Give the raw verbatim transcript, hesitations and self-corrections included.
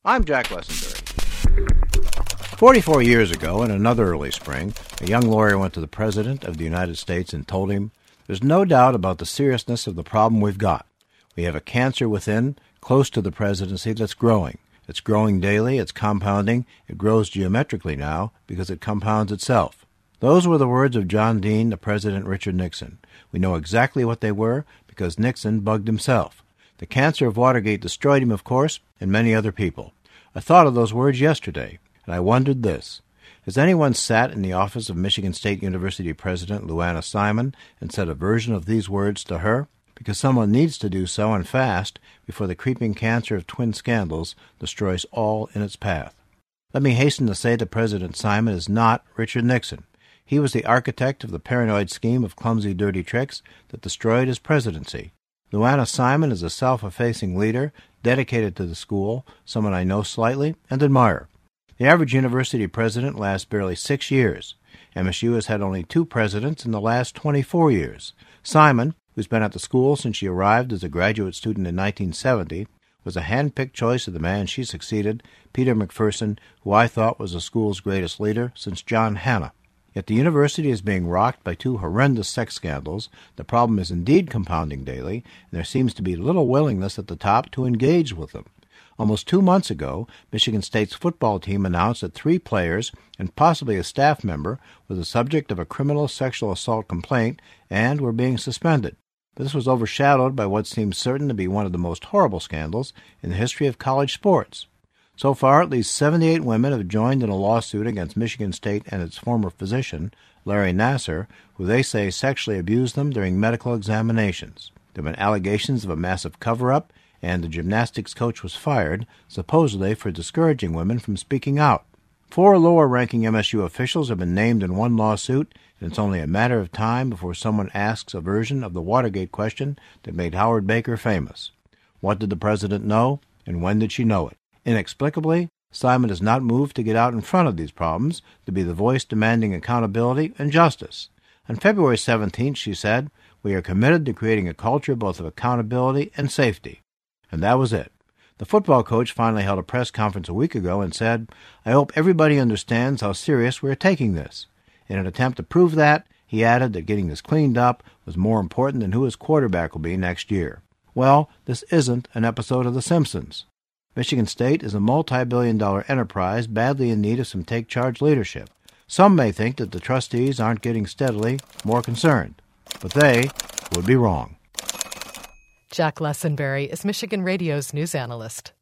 I'm Jack Lessenberry. Forty-four years ago, in another early spring, a young lawyer went to the President of the United States and told him, "There's no doubt about the seriousness of the problem we've got. We have a cancer within, close to the presidency, that's growing. It's growing daily, it's compounding, it grows geometrically now because it compounds itself." Those were the words of John Dean to President Richard Nixon. We know exactly what they were because Nixon bugged himself. The cancer of Watergate destroyed him, of course, and many other people. I thought of those words yesterday, and I wondered this. Has anyone sat in the office of Michigan State University President Lou Anna Simon and said a version of these words to her? Because someone needs to do so, and fast, before the creeping cancer of twin scandals destroys all in its path. Let me hasten to say that President Simon is not Richard Nixon. He was the architect of the paranoid scheme of clumsy, dirty tricks that destroyed his presidency. Lou Anna Simon is a self-effacing leader, dedicated to the school, someone I know slightly and admire. The average university president lasts barely six years. M S U has had only two presidents in the last twenty-four years. Simon, who's been at the school since she arrived as a graduate student in nineteen seventy, was a hand-picked choice of the man she succeeded, Peter McPherson, who I thought was the school's greatest leader since John Hanna. Yet the university is being rocked by two horrendous sex scandals. The problem is indeed compounding daily, and there seems to be little willingness at the top to engage with them. Almost two months ago, Michigan State's football team announced that three players and possibly a staff member were the subject of a criminal sexual assault complaint and were being suspended. This was overshadowed by what seems certain to be one of the most horrible scandals in the history of college sports. So far, at least seventy-eight women have joined in a lawsuit against Michigan State and its former physician, Larry Nassar, who they say sexually abused them during medical examinations. There have been allegations of a massive cover-up, and the gymnastics coach was fired, supposedly for discouraging women from speaking out. Four lower-ranking M S U officials have been named in one lawsuit, and it's only a matter of time before someone asks a version of the Watergate question that made Howard Baker famous. What did the president know, and when did she know it? Inexplicably, Simon has not moved to get out in front of these problems, to be the voice demanding accountability and justice. On February seventeenth, she said, "We are committed to creating a culture both of accountability and safety." And that was it. The football coach finally held a press conference a week ago and said, "I hope everybody understands how serious we are taking this." In an attempt to prove that, he added that getting this cleaned up was more important than who his quarterback will be next year. Well, this isn't an episode of The Simpsons. Michigan State is a multi-billion dollar enterprise badly in need of some take-charge leadership. Some may think that the trustees aren't getting steadily more concerned, but they would be wrong. Jack Lessenberry is Michigan Radio's news analyst.